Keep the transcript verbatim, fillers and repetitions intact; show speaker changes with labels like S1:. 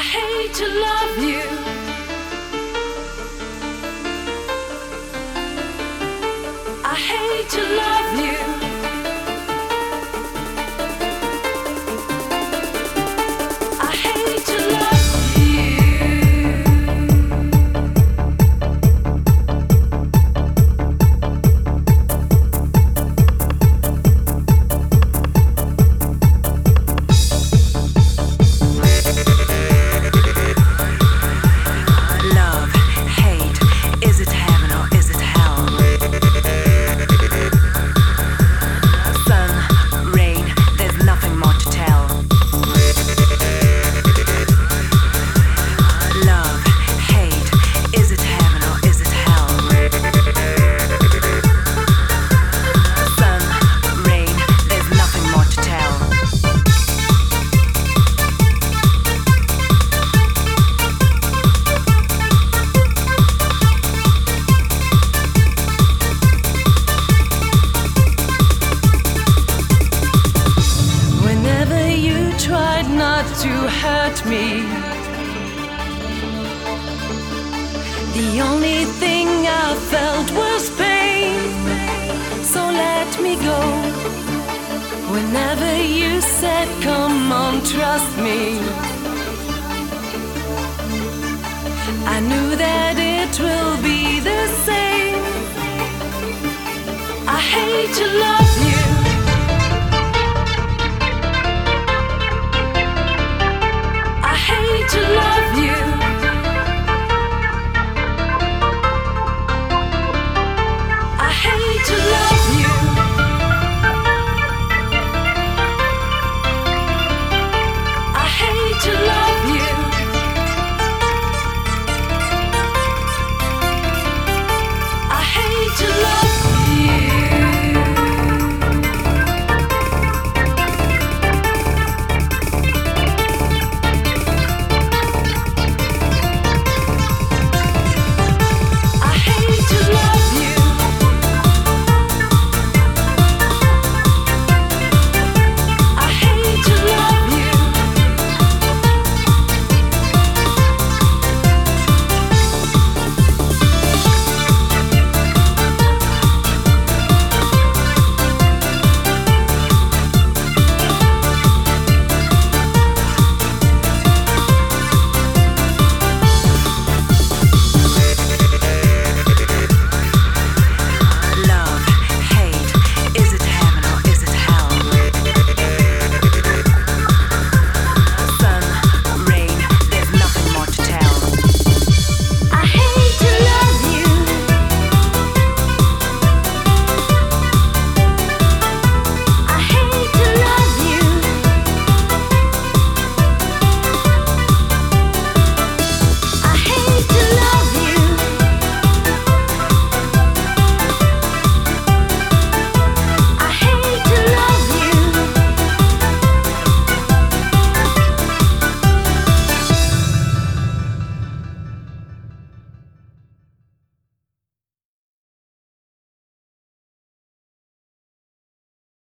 S1: hate to love you. I hate to love you. I hate to love to hurt me. The only thing I felt was pain, so let me go. Whenever you said, come on, trust me, I knew that it will be the same. I hate to love